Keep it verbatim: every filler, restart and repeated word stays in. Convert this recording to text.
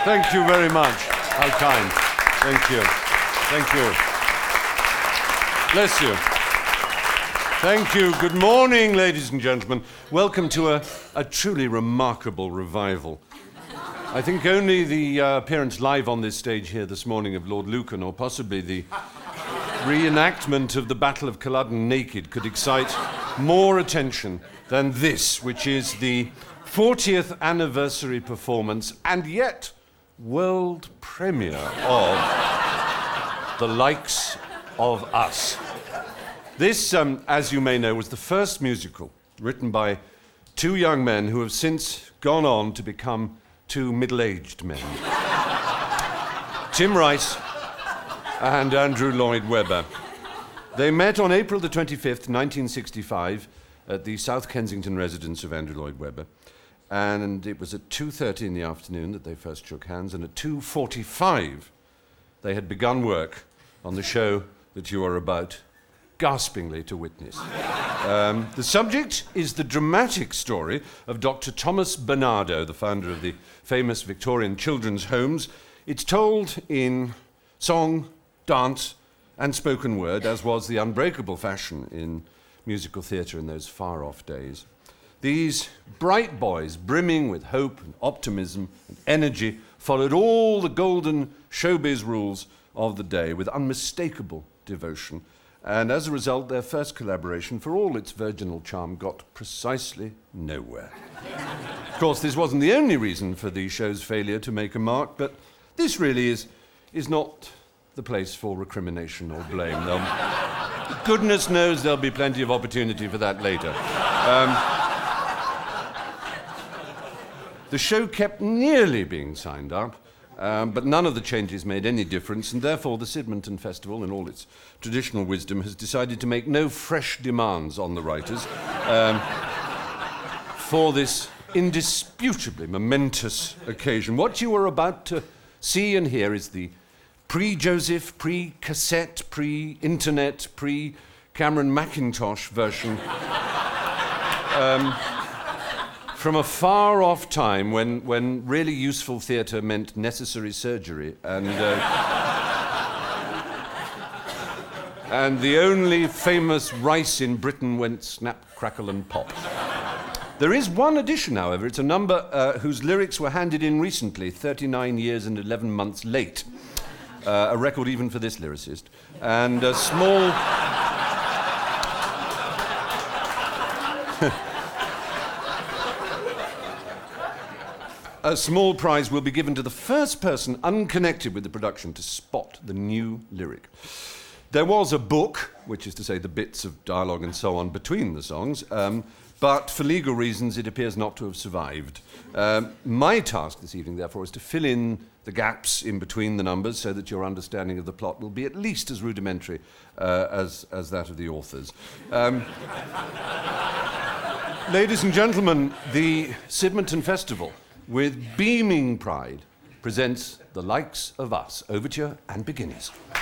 Thank you very much. How kind. Thank you. Thank you. Bless you. Thank you. Good morning, ladies and gentlemen. Welcome to a, a truly remarkable revival. I think only the uh, appearance live on this stage here this morning of Lord Lucan, or possibly the reenactment of the Battle of Culloden naked, could excite more attention than this, which is the fortieth anniversary performance and yet world premiere of The Likes of Us. This, um, as you may know, was the first musical written by two young men who have since gone on to become two middle-aged men. Tim Rice and Andrew Lloyd Webber. They met on April the twenty-fifth, nineteen sixty-five, at the South Kensington residence of Andrew Lloyd Webber. And it was at two thirty in the afternoon that they first shook hands, and at two forty-five they had begun work on the show that you are about gaspingly to witness. Um, the subject is the dramatic story of Doctor Thomas Bernardo, the founder of the famous Victorian children's homes. It's told in song, dance, and spoken word, as was the unbreakable fashion in musical theatre in those far-off days. These bright boys, brimming with hope and optimism and energy, followed all the golden showbiz rules of the day with unmistakable devotion. And as a result, their first collaboration, for all its virginal charm, got precisely nowhere. Of course, this wasn't the only reason for the show's failure to make a mark, but this really is, is not the place for recrimination or blame. There'll, goodness knows there'll be plenty of opportunity for that later. Um, the show kept nearly being signed up, Um, but none of the changes made any difference, and therefore the Sidmonton Festival, in all its traditional wisdom, has decided to make no fresh demands on the writers um, for this indisputably momentous occasion. What you are about to see and hear is the pre-Joseph, pre-cassette, pre-internet, pre-Cameron Mackintosh version um, from a far-off time when, when really useful theatre meant necessary surgery, and uh, and the only famous rice in Britain went snap, crackle, and pop. There is one addition, however. It's a number uh, whose lyrics were handed in recently, thirty-nine years and eleven months late. Uh, a record even for this lyricist. And a small... A small prize will be given to the first person unconnected with the production to spot the new lyric. There was a book, which is to say the bits of dialogue and so on between the songs, um, but for legal reasons it appears not to have survived. Um, my task this evening, therefore, is to fill in the gaps in between the numbers so that your understanding of the plot will be at least as rudimentary uh, as, as that of the authors. Um, ladies and gentlemen, the Sidmonton Festival, with beaming pride, presents The Likes of Us. Overture and beginners.